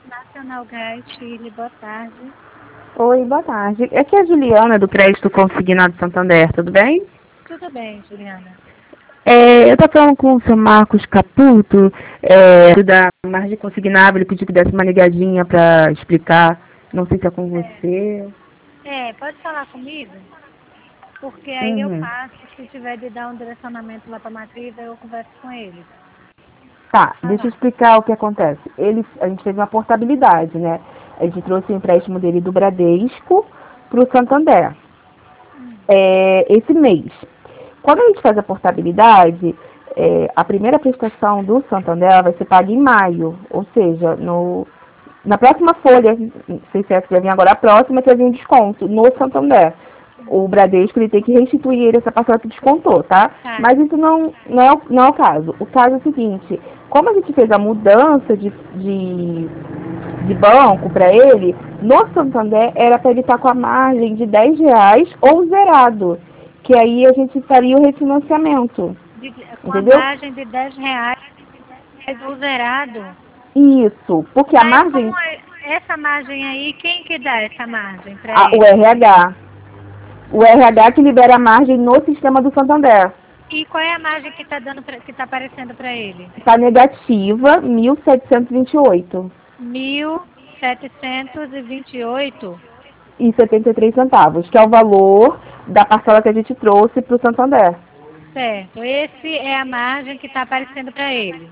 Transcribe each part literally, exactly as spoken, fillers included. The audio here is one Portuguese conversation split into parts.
Nacional Gás, Chile, boa tarde. Oi, boa tarde. Aqui é a Juliana, do Crédito Consignado Santander, tudo bem? Tudo bem, Juliana. É, eu estou falando com o seu Marcos Caputo, é, da margem consignável, ele pediu que desse uma ligadinha para explicar, não sei se é com você. É, pode falar comigo? Porque aí eu Uhum. passo, se tiver de dar um direcionamento lá para a matriz, aí eu converso com ele. Tá, deixa eu Falar. explicar o que acontece. Ele, a gente fez uma portabilidade, né? A gente trouxe o empréstimo dele do Bradesco para o Santander, Hum. é, esse mês. Quando a gente faz a portabilidade, é, a primeira prestação do Santander vai ser paga em maio, ou seja, no, na próxima folha, não sei se é que vai vir agora, a próxima que vai vir um desconto no Santander. O Bradesco ele tem que restituir ele essa parcela que descontou, tá? Tá. Mas isso não, não, é, o- não é o caso. O caso é o seguinte, como a gente fez a mudança de, de, de banco para ele, no Santander era para ele estar com a margem de dez reais ou zerado, que aí a gente faria o refinanciamento, De- com a entendeu? margem de dez reais do zerado. Isso, porque a Mas como margem, é essa margem aí, quem que dá essa margem para a, o ele? R H, o R H que libera a margem no sistema do Santander. E qual é a margem que está dando pra, que está aparecendo para ele? Está negativa, mil setecentos e vinte e oito Mil setecentos e vinte e oito. e setenta e três centavos, que é o valor da parcela que a gente trouxe para o Santander. Certo. Esse é a margem que está aparecendo para ele.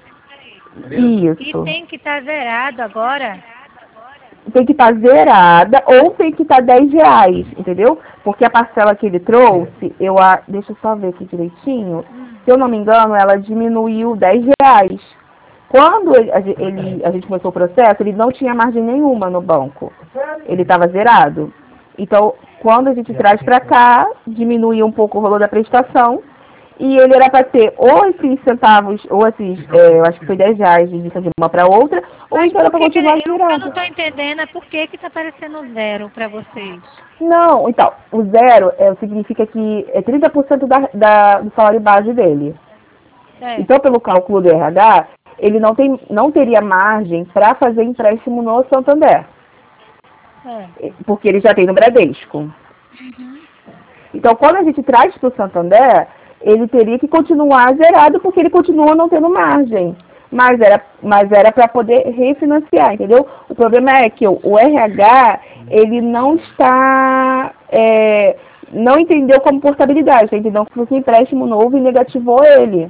E Isso. tem que estar zerado agora. Tem que estar zerada ou tem que estar dez reais, entendeu? Porque a parcela que ele trouxe, eu a... deixa eu só ver aqui direitinho. Hum. Se eu não me engano, ela diminuiu dez reais. Quando ele, a, ge- ele, a gente começou o processo, ele não tinha margem nenhuma no banco. Ele estava zerado. Então, quando a gente traz para cá, diminui um pouco o valor da prestação. E ele era para ter ou esses centavos, ou esses, é, eu acho que foi dez reais de vista de uma para outra, ou Mas então era por para que, que continuar ele- eu, eu não zerado. estou entendendo é por que que está aparecendo zero para vocês. Não, então, o zero é, significa que é trinta por cento da, da, do salário base dele. Certo. Então, pelo cálculo do R H, ele não, tem, não teria margem para fazer empréstimo no Santander, Certo. porque ele já tem no Bradesco. Uhum. Então, quando a gente traz para o Santander, ele teria que continuar zerado, porque ele continua não tendo margem. Mas era mas era para poder refinanciar, entendeu? O problema é que o, o R H, ele não está, é, não entendeu como portabilidade, está entendendo que foi um empréstimo novo e negativou ele,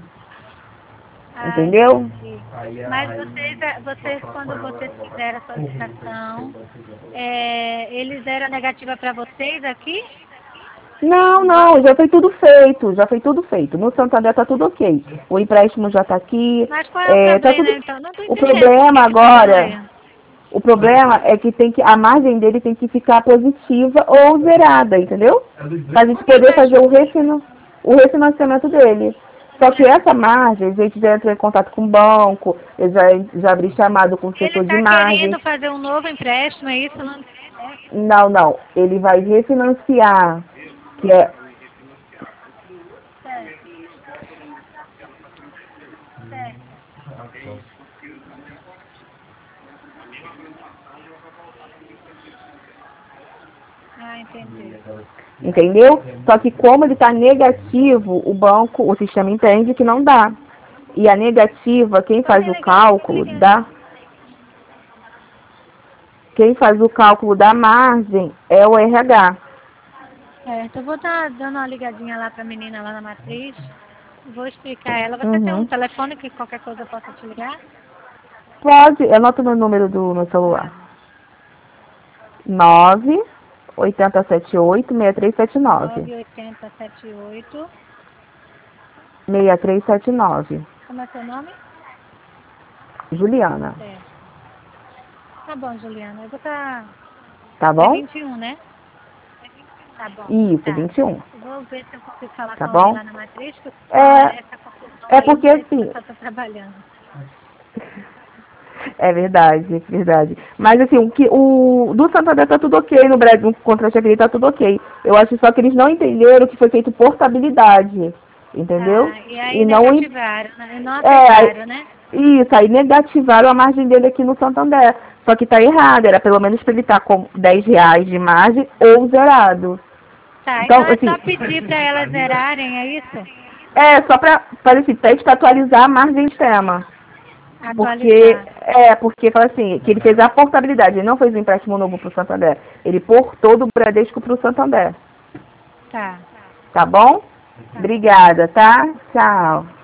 Ah, entendeu? entendi. Mas vocês, eh, vocês quando vocês fizeram a solicitação, é, eles deram negativa para vocês aqui? Não, No não, banco? já foi tudo feito, já foi tudo feito. No Santander tá tudo ok. O empréstimo já está aqui, Mas qual é o é, tá problema, tudo. então? Não estou O entendendo por que problema que está dando agora, erro. o problema é que tem que a margem dele tem que ficar positiva ou zerada, entendeu? Para a gente Sim, poder mas fazer o, refina, o refinanciamento dele. Só que essa margem, a gente já entrou em contato com o banco, eu já, já abri chamado com o ele setor de está margens. querendo fazer um novo empréstimo, é isso? Não... Não, não, ele vai refinanciar, que é. Certo, certo. Ah, entendi. Entendeu? Só que como ele está negativo, o banco, o sistema entende que não dá. E a negativa, quem Pode faz o ligar, pode cálculo ligar. da, quem faz o cálculo da margem é o R H. Certo, eu vou estar dando uma ligadinha lá para a menina lá na matriz. Vou explicar a ela. Você tem um Uhum. telefone que qualquer coisa eu possa te ligar? Pode, anota no número do meu celular. Fale. nove oito zero sete oito seis três sete nove. nove oito zero sete oito. seis três sete nove. Como é seu nome? Juliana. Certo. Tá bom, Juliana. Eu vou estar... Tá É bom? vinte e um, né? Tá bom. Isso, Tá. vinte e um. Eu vou ver se eu consigo falar Tá com alguém bom? lá na matriz, porque É, essa confusão é aí, não porque sei se o assim, pessoal está trabalhando. é verdade, é verdade. Mas assim, o que o do Santander tá tudo ok, no Brasil, contra a Jaqueline tá tudo ok. Eu acho só que eles não entenderam que foi feito portabilidade, entendeu? Ah, e aí E não en- negativaram, né? Não é, aí- aceitaram, né? Isso, aí negativaram a margem dele aqui no Santander. Só que tá errado, era pelo menos para ele estar com dez reais de margem ou zerado. Tá, Então, então é assim, só pedir para elas zerarem, é isso? é só para, para esse teste atualizar a margem externa. Porque, Atualizar. é, porque fala assim, que ele fez a portabilidade, ele não fez o empréstimo novo para o Santander. Ele portou do Bradesco para o Santander. Tá. Tá bom? Tá. Obrigada, tá? Tchau.